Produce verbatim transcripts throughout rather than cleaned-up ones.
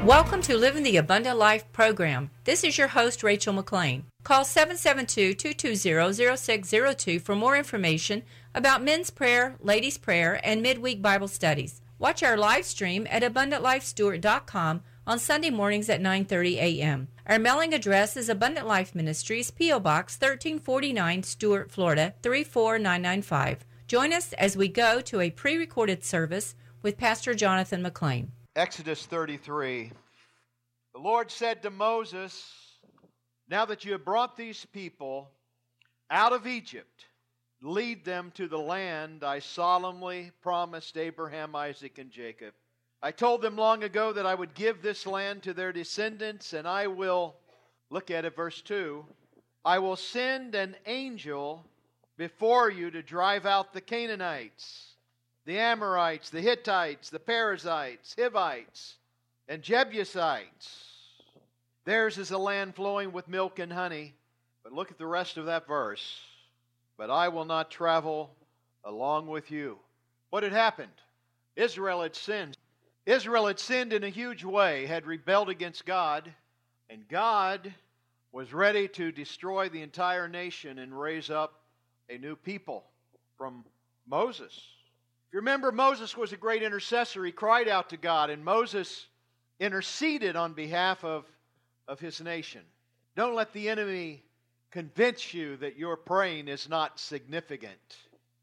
Welcome to Living the Abundant Life program. This is your host, Rachel McLean. Call seven seven two, two two zero, zero six zero two for more information about men's prayer, ladies' prayer, and midweek Bible studies. Watch our live stream at abundant life stewart dot com on Sunday mornings at nine thirty a.m. Our mailing address is Abundant Life Ministries, P O. Box thirteen forty-nine, Stuart, Florida, three four nine nine five. Join us as we go to a pre-recorded service with Pastor Jonathan McLean. Exodus thirty-three. The Lord said to Moses, "Now that you have brought these people out of Egypt, lead them to the land I solemnly promised Abraham, Isaac, and Jacob. I told them long ago that I would give this land to their descendants, and I will," look at it, verse two, "I will send an angel before you to drive out the Canaanites, the Amorites, the Hittites, the Perizzites, Hivites, and Jebusites. Theirs is a land flowing with milk and honey." But look at the rest of that verse. "But I will not travel along with you." What had happened? Israel had sinned. Israel had sinned in a huge way, had rebelled against God, and God was ready to destroy the entire nation and raise up a new people from Moses. If you remember, Moses was a great intercessor. He cried out to God, and Moses interceded on behalf of, of his nation. Don't let the enemy convince you that your praying is not significant.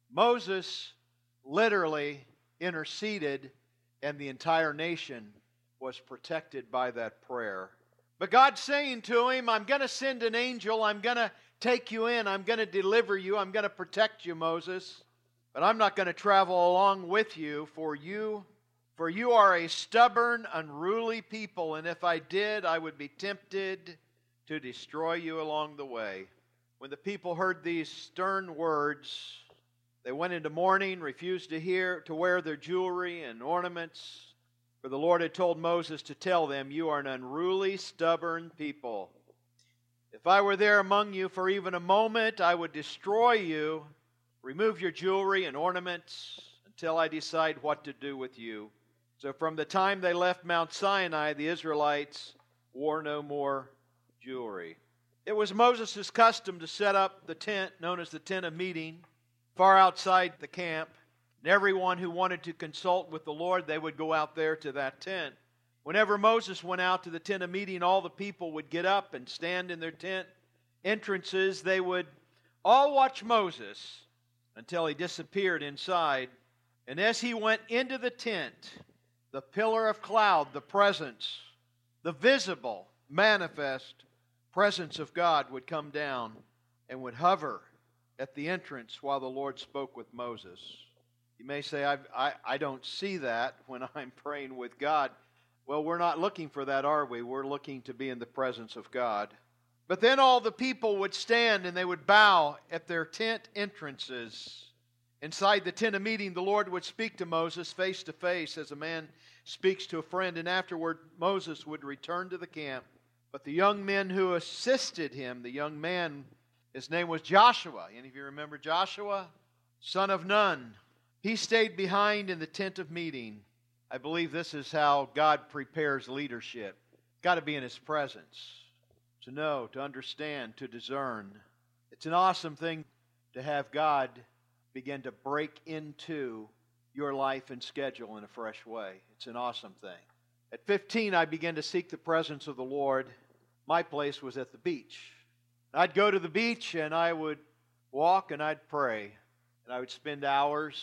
Moses literally interceded, and the entire nation was protected by that prayer. But God's saying to him, "I'm going to send an angel. I'm going to take you in. I'm going to deliver you. I'm going to protect you, Moses. But I'm not going to travel along with you, for you For you are a stubborn, unruly people, and if I did, I would be tempted to destroy you along the way." When the people heard these stern words, they went into mourning, refused to hear to wear their jewelry and ornaments. For the Lord had told Moses to tell them, "You are an unruly, stubborn people. If I were there among you for even a moment, I would destroy you. Remove your jewelry and ornaments until I decide what to do with you." So from the time they left Mount Sinai, the Israelites wore no more jewelry. It was Moses' custom to set up the tent known as the tent of meeting far outside the camp. And everyone who wanted to consult with the Lord, they would go out there to that tent. Whenever Moses went out to the tent of meeting, all the people would get up and stand in their tent entrances. They would all watch Moses until he disappeared inside. And as he went into the tent, the pillar of cloud, the presence, the visible, manifest presence of God would come down and would hover at the entrance while the Lord spoke with Moses. You may say, I, I, I don't see that when I'm praying with God. Well, we're not looking for that, are we? We're looking to be in the presence of God. But then all the people would stand and they would bow at their tent entrances. Inside the tent of meeting, the Lord would speak to Moses face to face as a man speaks to a friend, and afterward Moses would return to the camp. But the young men who assisted him, the young man, his name was Joshua. Any of you remember Joshua? Son of Nun. He stayed behind in the tent of meeting. I believe this is how God prepares leadership. Got to be in His presence, to know, to understand, to discern. It's an awesome thing to have God begin to break into your life and schedule in a fresh way. It's an awesome thing. At fifteen, I began to seek the presence of the Lord. My place was at the beach. I'd go to the beach and I would walk and I'd pray. And I would spend hours.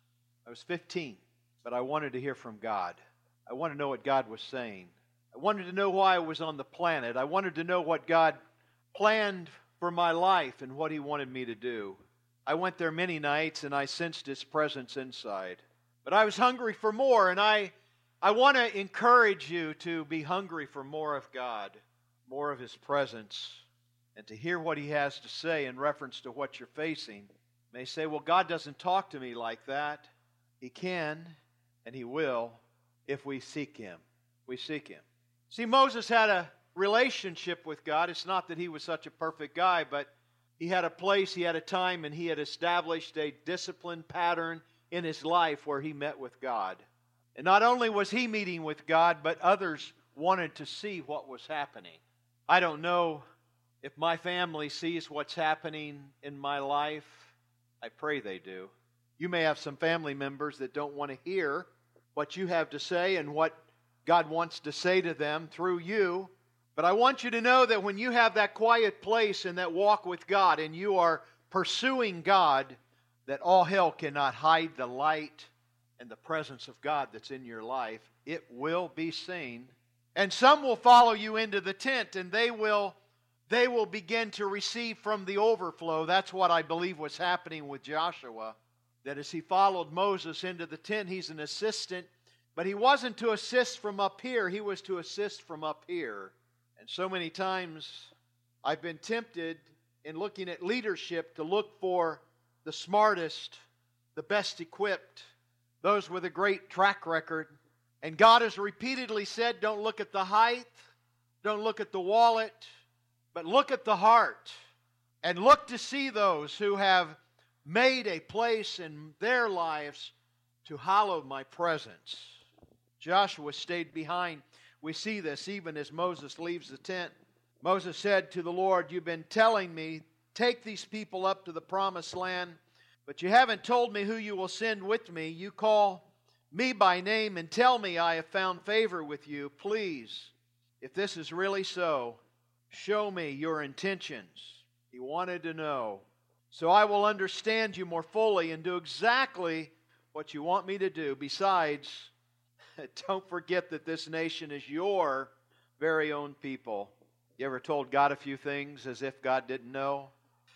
I was fifteen, but I wanted to hear from God. I wanted to know what God was saying. I wanted to know why I was on the planet. I wanted to know what God planned for my life and what He wanted me to do. I went there many nights and I sensed His presence inside. But I was hungry for more, and I, I want to encourage you to be hungry for more of God, more of His presence, and to hear what He has to say in reference to what you're facing. You may say, well, God doesn't talk to me like that. He can, and He will, if we seek Him. We seek Him. See, Moses had a relationship with God. It's not that he was such a perfect guy, but he had a place, he had a time, and he had established a disciplined pattern in his life where he met with God. And not only was he meeting with God, but others wanted to see what was happening. I don't know if my family sees what's happening in my life. I pray they do. You may have some family members that don't want to hear what you have to say and what God wants to say to them through you. But I want you to know that when you have that quiet place and that walk with God and you are pursuing God, that all hell cannot hide the light and the presence of God that's in your life. It will be seen. And some will follow you into the tent, and they will, they will begin to receive from the overflow. That's what I believe was happening with Joshua. That as he followed Moses into the tent, he's an assistant. But he wasn't to assist from up here. He was to assist from up here. And so many times I've been tempted in looking at leadership to look for the smartest, the best equipped, those with a great track record. And God has repeatedly said, don't look at the height, don't look at the wallet, but look at the heart. And look to see those who have made a place in their lives to hallow my presence. Joshua stayed behind. We see this even as Moses leaves the tent. Moses said to the Lord, you've been telling me, take these people up to the promised land, but you haven't told me who you will send with me. You call me by name and tell me I have found favor with you. Please, if this is really so, show me your intentions. He wanted to know. So I will understand you more fully and do exactly what you want me to do. Besides, don't forget that this nation is your very own people. You ever told God a few things as if God didn't know?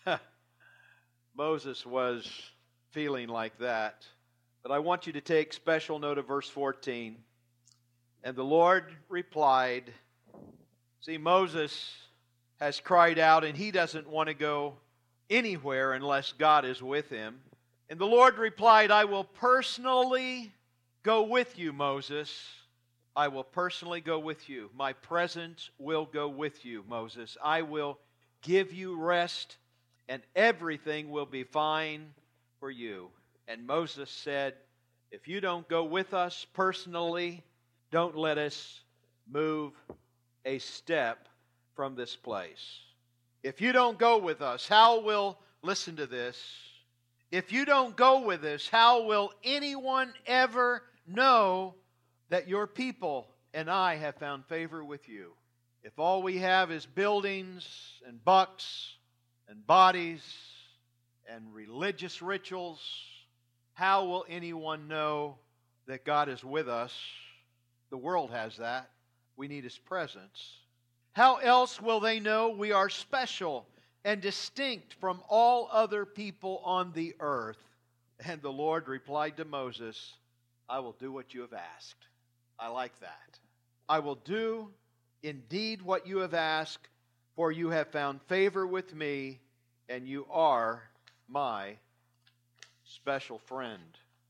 Moses was feeling like that. But I want you to take special note of verse fourteen. And the Lord replied. See, Moses has cried out, and he doesn't want to go anywhere unless God is with him. And the Lord replied, I will personally go with you, Moses. I will personally go with you. My presence will go with you, Moses. I will give you rest, and everything will be fine for you. And Moses said, if you don't go with us personally, don't let us move a step from this place. If you don't go with us, how will, listen to this, if you don't go with us, how will anyone ever know that your people and I have found favor with you? If all we have is buildings and bucks and bodies and religious rituals, how will anyone know that God is with us? The world has that. We need His presence. How else will they know we are special and distinct from all other people on the earth? And the Lord replied to Moses, I will do what you have asked. I like that. I will do indeed what you have asked, for you have found favor with me, and you are my special friend.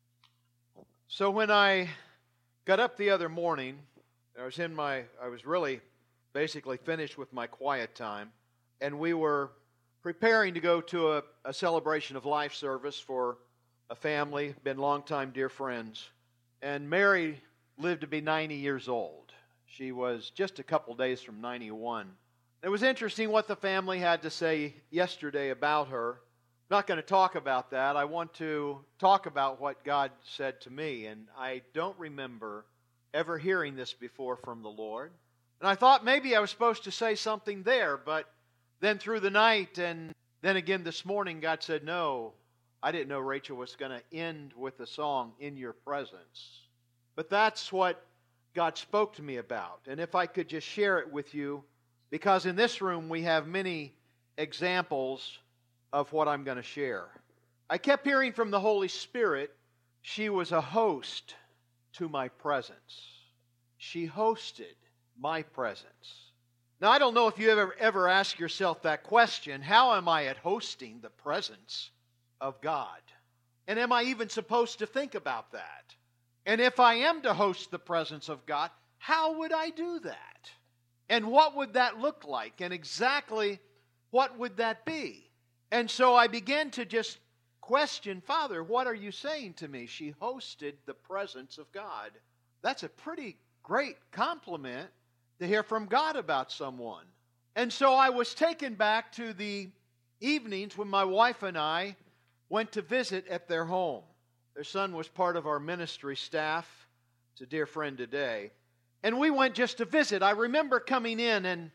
So when I got up the other morning, I was in my, I was really basically finished with my quiet time, and we were preparing to go to a, a celebration of life service for a family, been longtime dear friends. And Mary lived to be ninety years old. She was just a couple days from ninety-one. It was interesting what the family had to say yesterday about her. I'm not going to talk about that. I want to talk about what God said to me. And I don't remember ever hearing this before from the Lord. And I thought maybe I was supposed to say something there, but then through the night and then again this morning, God said, no, I didn't know Rachel was going to end with the song, In Your Presence. But that's what God spoke to me about. And if I could just share it with you, because in this room we have many examples of what I'm going to share. I kept hearing from the Holy Spirit, she was a host to my presence. She hosted my presence. Now, I don't know if you ever, ever ask yourself that question, how am I at hosting the presence of God? And am I even supposed to think about that? And if I am to host the presence of God, how would I do that? And what would that look like? And exactly what would that be? And so I began to just question, Father, what are you saying to me? She hosted the presence of God. That's a pretty great compliment to hear from God about someone. And so I was taken back to the evenings when my wife and I went to visit at their home. Their son was part of our ministry staff. It's a dear friend today. And we went just to visit. I remember coming in, and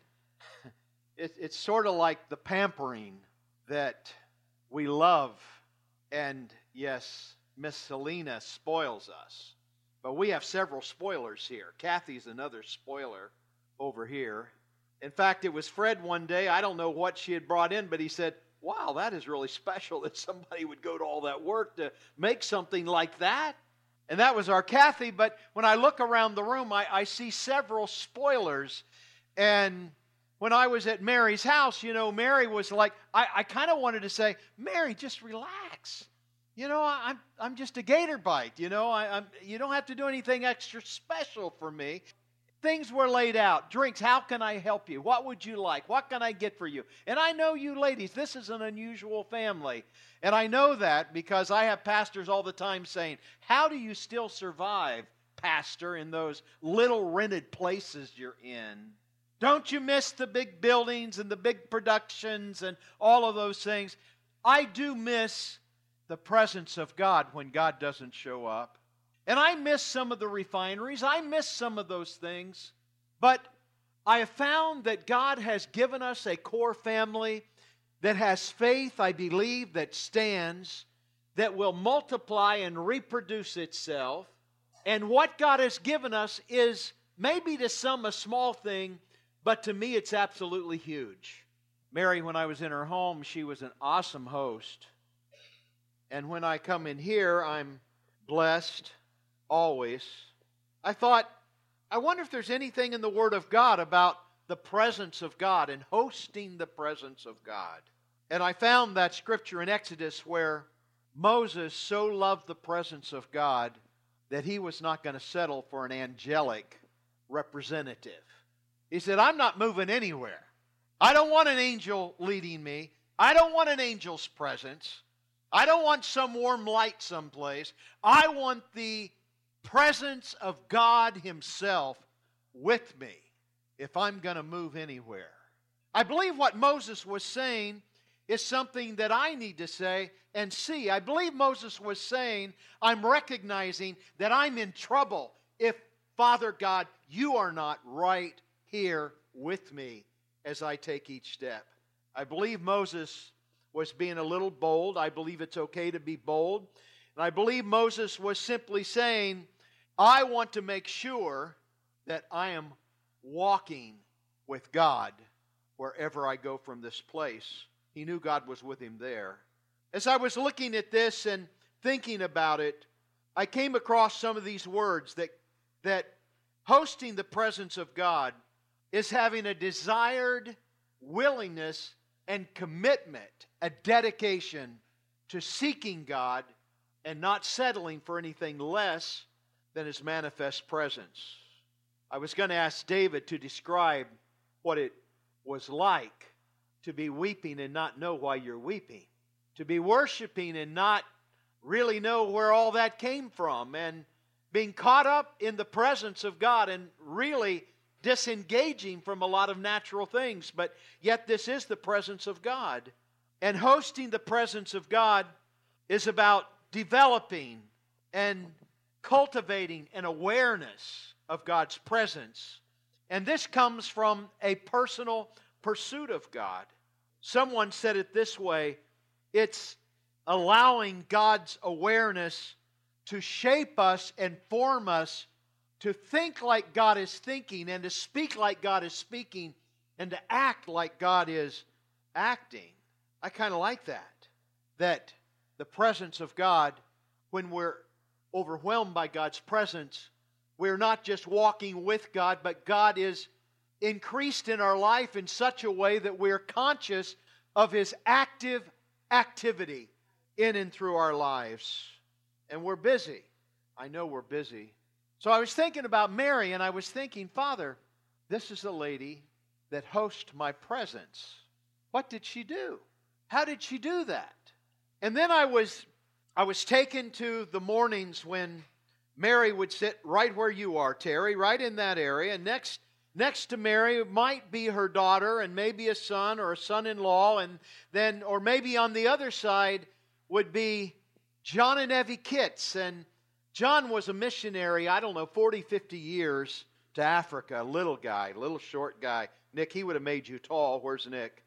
it, it's sort of like the pampering that we love. And yes, Miss Selena spoils us. But we have several spoilers here. Kathy's another spoiler over here. In fact, it was Fred one day. I don't know what she had brought in, but he said, wow, that is really special that somebody would go to all that work to make something like that. And that was our Kathy. But when I look around the room, I, I see several spoilers. And when I was at Mary's house, you know, Mary was like, I, I kind of wanted to say, Mary, just relax. You know, I'm I'm just a gator bite. You know, I, I'm you don't have to do anything extra special for me. Things were laid out. Drinks, how can I help you? What would you like? What can I get for you? And I know you ladies, this is an unusual family. And I know that because I have pastors all the time saying, how do you still survive, pastor, in those little rented places you're in? Don't you miss the big buildings and the big productions and all of those things? I do miss the presence of God when God doesn't show up. And I miss some of the refineries. I miss some of those things. But I have found that God has given us a core family that has faith, I believe, that stands, that will multiply and reproduce itself. And what God has given us is maybe to some a small thing, but to me it's absolutely huge. Mary, when I was in her home, she was an awesome host. And when I come in here, I'm blessed always. I thought, I wonder if there's anything in the Word of God about the presence of God and hosting the presence of God. And I found that scripture in Exodus where Moses so loved the presence of God that he was not going to settle for an angelic representative. He said, I'm not moving anywhere. I don't want an angel leading me. I don't want an angel's presence. I don't want some warm light someplace. I want the presence of God Himself with me if I'm going to move anywhere. I believe what Moses was saying is something that I need to say and see. I believe Moses was saying, I'm recognizing that I'm in trouble if, Father God, you are not right here with me as I take each step. I believe Moses was being a little bold. I believe it's okay to be bold. And I believe Moses was simply saying, I want to make sure that I am walking with God wherever I go from this place. He knew God was with him there. As I was looking at this and thinking about it, I came across some of these words that, that hosting the presence of God is having a desired willingness and commitment, a dedication to seeking God and not settling for anything less than His manifest presence. I was going to ask David to describe what it was like to be weeping and not know why you're weeping, to be worshiping and not really know where all that came from, and being caught up in the presence of God and really disengaging from a lot of natural things, but yet this is the presence of God. And hosting the presence of God is about developing and cultivating an awareness of God's presence. And this comes from a personal pursuit of God. Someone said it this way, it's allowing God's awareness to shape us and form us to think like God is thinking and to speak like God is speaking and to act like God is acting. I kind of like that. That the presence of God, when we're overwhelmed by God's presence, we're not just walking with God, but God is increased in our life in such a way that we're conscious of His active activity in and through our lives. And we're busy. I know we're busy. So I was thinking about Mary, and I was thinking, Father, this is a lady that hosts my presence. What did she do? How did she do that? And then I was, I was taken to the mornings when Mary would sit right where you are, Terry, right in that area. And next next to Mary might be her daughter and maybe a son or a son-in-law, and then, or maybe on the other side would be John and Evie Kitts. And John was a missionary, I don't know, forty, fifty years to Africa, a little guy, little short guy. Nick, he would have made you tall. Where's Nick?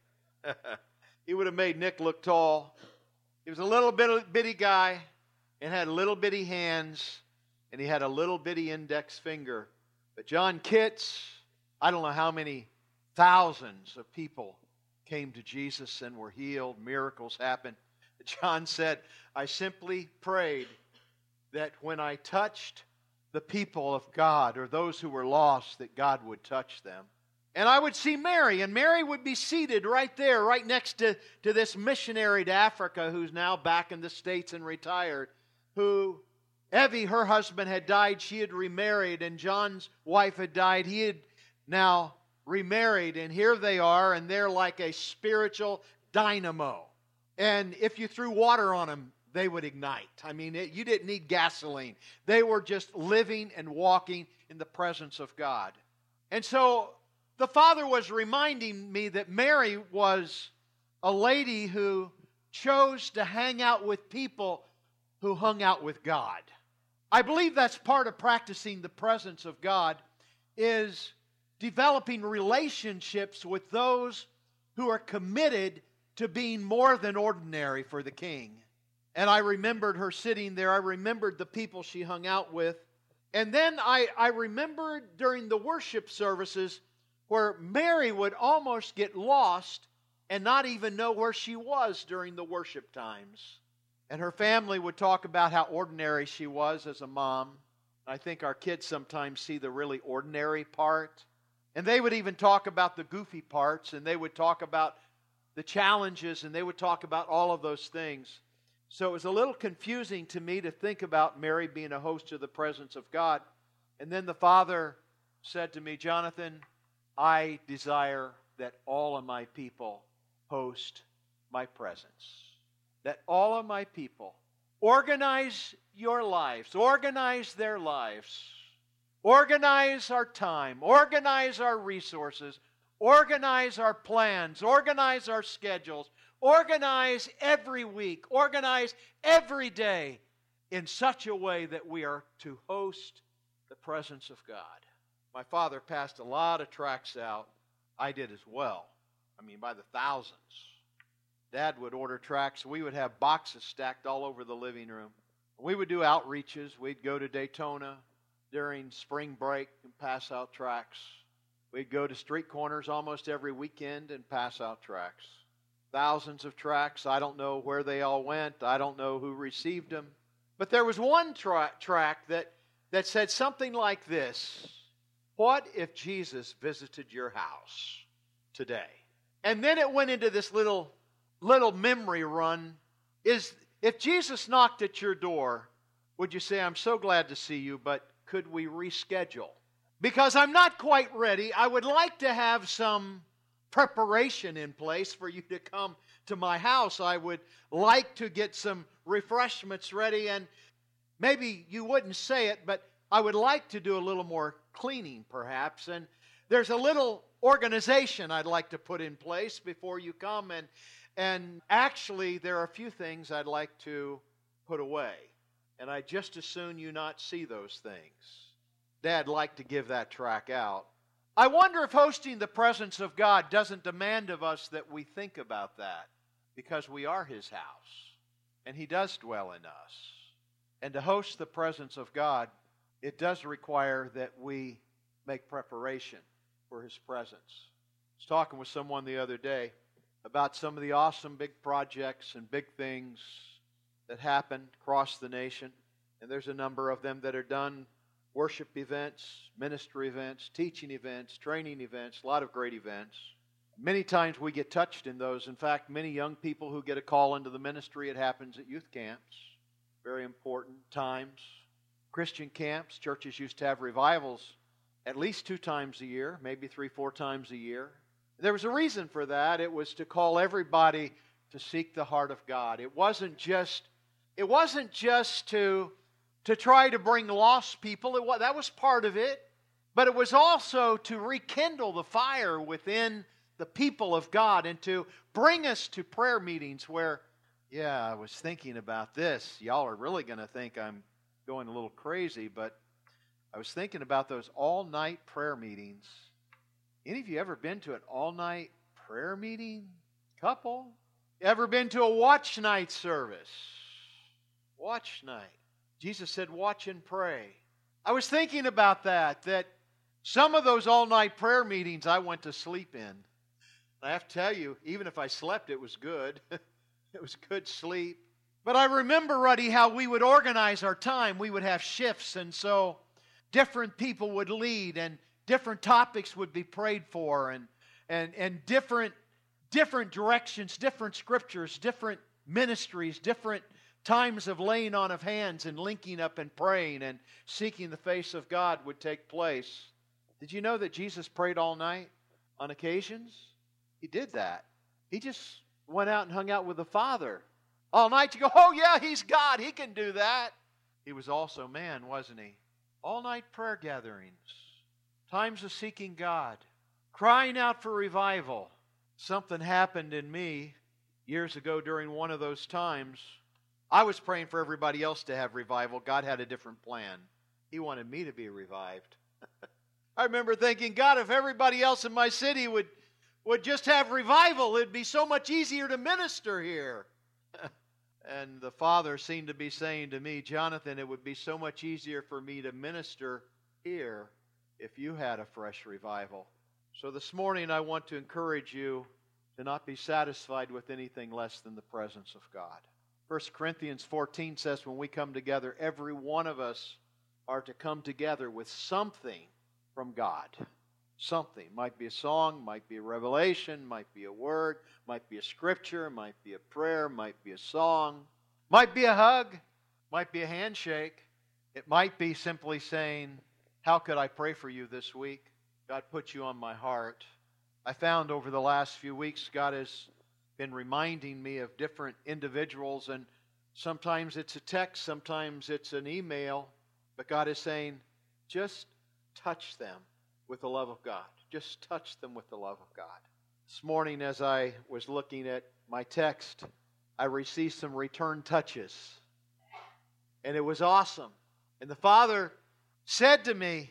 He would have made Nick look tall. He was a little bit, bitty guy and had little bitty hands, and he had a little bitty index finger. But John Kitts, I don't know how many thousands of people came to Jesus and were healed. Miracles happened. John said, I simply prayed that when I touched the people of God, or those who were lost, that God would touch them. And I would see Mary, and Mary would be seated right there, right next to, to this missionary to Africa who's now back in the States and retired, who, Evie, her husband had died, she had remarried, and John's wife had died, he had now remarried, and here they are, and they're like a spiritual dynamo. And if you threw water on them, they would ignite. I mean, it, you didn't need gasoline. They were just living and walking in the presence of God. And so the Father was reminding me that Mary was a lady who chose to hang out with people who hung out with God. I believe that's part of practicing the presence of God, is developing relationships with those who are committed to being more than ordinary for the King. And I remembered her sitting there. I remembered the people she hung out with. And then I, I remembered during the worship services where Mary would almost get lost and not even know where she was during the worship times. And her family would talk about how ordinary she was as a mom. I think our kids sometimes see the really ordinary part. And they would even talk about the goofy parts, and they would talk about the challenges, and they would talk about all of those things. So it was a little confusing to me to think about Mary being a host of the presence of God. And then the Father said to me, Jonathan, I desire that all of my people host my presence. That all of my people organize your lives, organize their lives, organize our time, organize our resources, organize our plans, organize our schedules, organize every week, organize every day in such a way that we are to host the presence of God. My father passed a lot of tracts out. I did as well. I mean, by the thousands. Dad would order tracts. We would have boxes stacked all over the living room. We would do outreaches. We'd go to Daytona during spring break and pass out tracts. We'd go to street corners almost every weekend and pass out tracts. Thousands of tracts. I don't know where they all went. I don't know who received them. But there was one tra- tract that, that said something like this: what if Jesus visited your house today? And then it went into this little, little memory run. Is if Jesus knocked at your door, would you say, I'm so glad to see you, but could we reschedule? Because I'm not quite ready. I would like to have some preparation in place for you to come to my house. I would like to get some refreshments ready, and maybe you wouldn't say it, but I would like to do a little more cleaning perhaps, and there's a little organization I'd like to put in place before you come, and and actually there are a few things I'd like to put away, and I'd just as soon you not see those things. Dad liked to give that track out. I wonder if hosting the presence of God doesn't demand of us that we think about that, because we are His house, and He does dwell in us. And to host the presence of God, it does require that we make preparation for His presence. I was talking with someone the other day about some of the awesome big projects and big things that happen across the nation. And there's a number of them that are done: worship events, ministry events, teaching events, training events, a lot of great events. Many times we get touched in those. In fact, many young people who get a call into the ministry, it happens at youth camps. Very important times. Christian camps, churches used to have revivals at least two times a year, maybe three, four times a year. There was a reason for that. It was to call everybody to seek the heart of God. It wasn't just, it wasn't just to, to try to bring lost people. It was, that was part of it. but it was also to rekindle the fire within the people of God and to bring us to prayer meetings where, yeah, I was thinking about this. Y'all are really going to think I'm going a little crazy, but I was thinking about those all-night prayer meetings. Any of you ever been to an all-night prayer meeting? Couple? Ever been to a watch night service? Watch night. Jesus said, watch and pray. I was thinking about that, that some of those all-night prayer meetings I went to sleep in. I have to tell you, even if I slept, it was good. It was good sleep. But I remember, Ruddy, how we would organize our time. We would have shifts, and so different people would lead, and different topics would be prayed for, and and and different different directions, different scriptures, different ministries, different times of laying on of hands and linking up and praying and seeking the face of God would take place. Did you know that Jesus prayed all night on occasions? He did that. He just went out and hung out with the Father all night. You go, oh yeah, He's God. He can do that. He was also man, wasn't He? All-night prayer gatherings, times of seeking God, crying out for revival. Something happened in me years ago during one of those times. I was praying for everybody else to have revival. God had a different plan. He wanted me to be revived. I remember thinking, God, if everybody else in my city would, would just have revival, it'd be so much easier to minister here. And the Father seemed to be saying to me, Jonathan, it would be so much easier for me to minister here if you had a fresh revival. So this morning I want to encourage you to not be satisfied with anything less than the presence of God. First Corinthians fourteen says when we come together, every one of us are to come together with something from God. Something. Might be a song, might be a revelation, might be a word, might be a scripture, might be a prayer, might be a song, might be a hug, might be a handshake. It might be simply saying, how could I pray for you this week? God put you on my heart. I found over the last few weeks God has been reminding me of different individuals, and sometimes it's a text, sometimes it's an email, but God is saying, just touch them with the love of God. Just touch them with the love of God. This morning as I was looking at my text, I received some return touches. And it was awesome. And the Father said to me,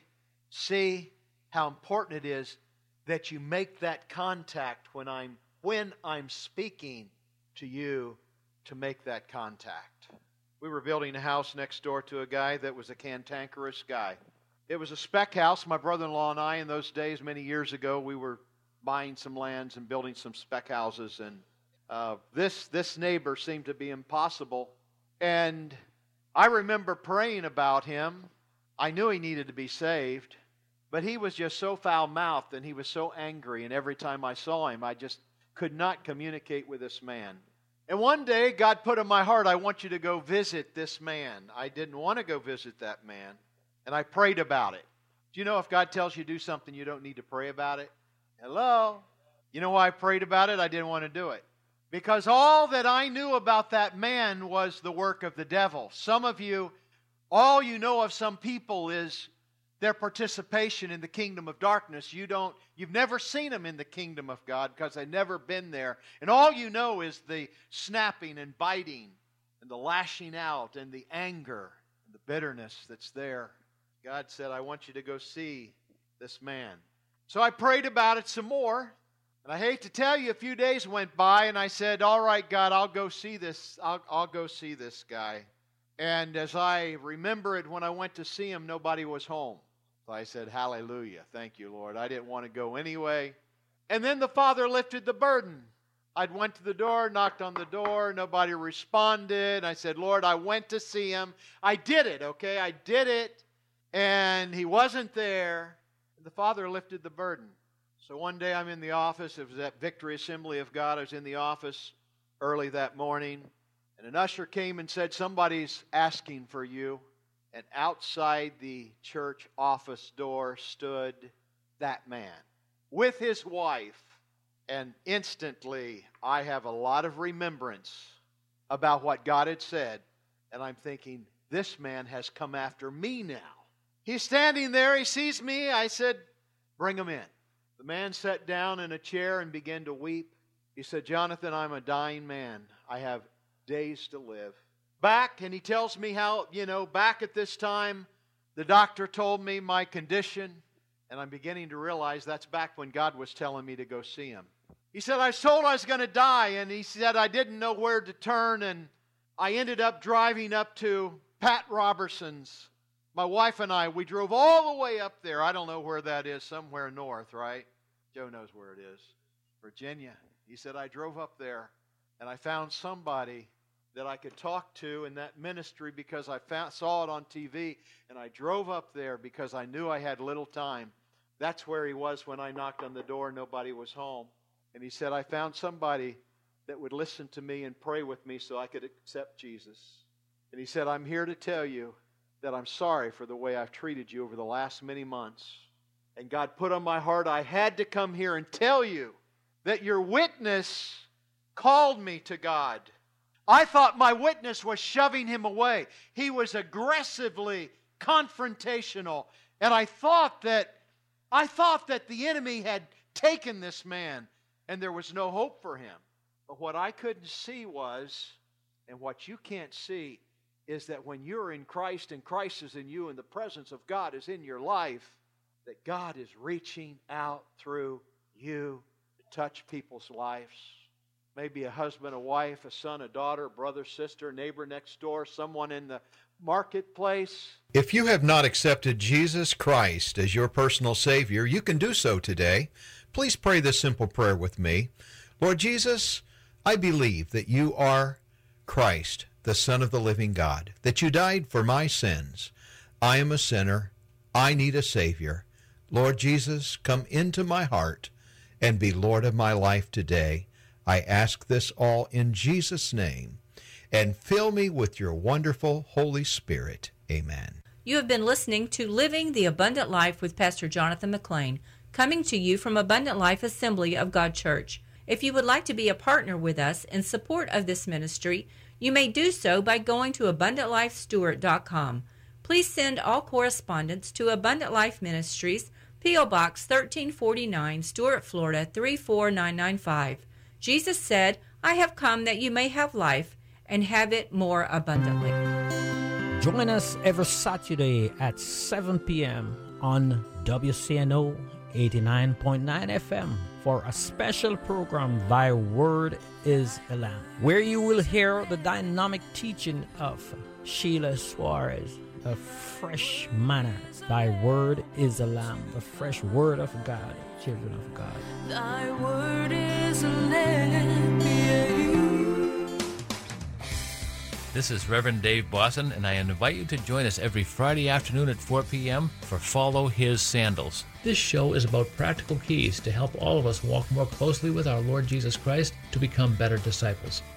see how important it is that you make that contact when I'm when I'm speaking to you, to make that contact. We were building a house next door to a guy that was a cantankerous guy. It was a spec house. My brother-in-law and I, in those days, many years ago, we were buying some lands and building some spec houses. And uh, this this neighbor seemed to be impossible. And I remember praying about him. I knew he needed to be saved. But he was just so foul-mouthed and he was so angry. And every time I saw him, I just could not communicate with this man. And one day, God put in my heart, I want you to go visit this man. I didn't want to go visit that man. And I prayed about it. Do you know if God tells you to do something, you don't need to pray about it? Hello? You know why I prayed about it? I didn't want to do it. Because all that I knew about that man was the work of the devil. Some of you, all you know of some people is their participation in the kingdom of darkness. You don't, you've never seen them in the kingdom of God because they've never been there. And all you know is the snapping and biting and the lashing out and the anger and the bitterness that's there. God said, I want you to go see this man. So I prayed about it some more. And I hate to tell you, a few days went by and I said, all right, God, I'll go see this. I'll, I'll go see this guy. And as I remember it, when I went to see him, nobody was home. So I said, hallelujah. Thank you, Lord. I didn't want to go anyway. And then the Father lifted the burden. I went to the door, knocked on the door. Nobody responded. I said, Lord, I went to see him. I did it, okay? I did it. And he wasn't there. The Father lifted the burden. So one day I'm in the office. It was at Victory Assembly of God. I was in the office early that morning. And an usher came and said, somebody's asking for you. And outside the church office door stood that man with his wife. And instantly I have a lot of remembrance about what God had said. And I'm thinking, this man has come after me now. He's standing there. He sees me. I said, bring him in. The man sat down in a chair and began to weep. He said, Jonathan, I'm a dying man. I have days to live. Back, and he tells me how, you know, back at this time, the doctor told me my condition, and I'm beginning to realize that's back when God was telling me to go see him. He said, I was told I was going to die, and he said I didn't know where to turn, and I ended up driving up to Pat Robertson's. My wife and I, we drove all the way up there. I don't know where that is, somewhere north, right? Joe knows where it is. Virginia. He said, I drove up there, and I found somebody that I could talk to in that ministry because I found, saw it on T V, and I drove up there because I knew I had little time. That's where he was when I knocked on the door. Nobody was home. And he said, I found somebody that would listen to me and pray with me so I could accept Jesus. And he said, I'm here to tell you that I'm sorry for the way I've treated you over the last many months. And God put on my heart, I had to come here and tell you that your witness called me to God. I thought my witness was shoving him away. He was aggressively confrontational. And I thought that I thought that the enemy had taken this man and there was no hope for him. But what I couldn't see was, and what you can't see, is that when you're in Christ and Christ is in you and the presence of God is in your life, that God is reaching out through you to touch people's lives. Maybe a husband, a wife, a son, a daughter, a brother, sister, neighbor next door, someone in the marketplace. If you have not accepted Jesus Christ as your personal Savior, you can do so today. Please pray this simple prayer with me. Lord Jesus, I believe that you are Christ, the Son of the living God, that you died for my sins. I am a sinner. I need a Savior. Lord Jesus, come into my heart and be Lord of my life today. I ask this all in Jesus' name, and fill me with your wonderful Holy Spirit. Amen. You have been listening to Living the Abundant Life with Pastor Jonathan McLean, coming to you from Abundant Life Assembly of God Church. If you would like to be a partner with us in support of this ministry, you may do so by going to abundant life stewart dot com. Please send all correspondence to Abundant Life Ministries, P O Box thirteen forty-nine, Stuart, Florida three four nine nine five. Jesus said, I have come that you may have life and have it more abundantly. Join us every Saturday at seven p.m. on W C N O eighty-nine point nine F M for a special program, Thy Word is a Lamp, where you will hear the dynamic teaching of Sheila Suarez, the fresh manna. Thy Word is a Lamp, the fresh Word of God, children of God. Thy Word is a lamp, yeah. This is Reverend Dave Bosson, and I invite you to join us every Friday afternoon at four p.m. for Follow His Sandals. This show is about practical keys to help all of us walk more closely with our Lord Jesus Christ to become better disciples.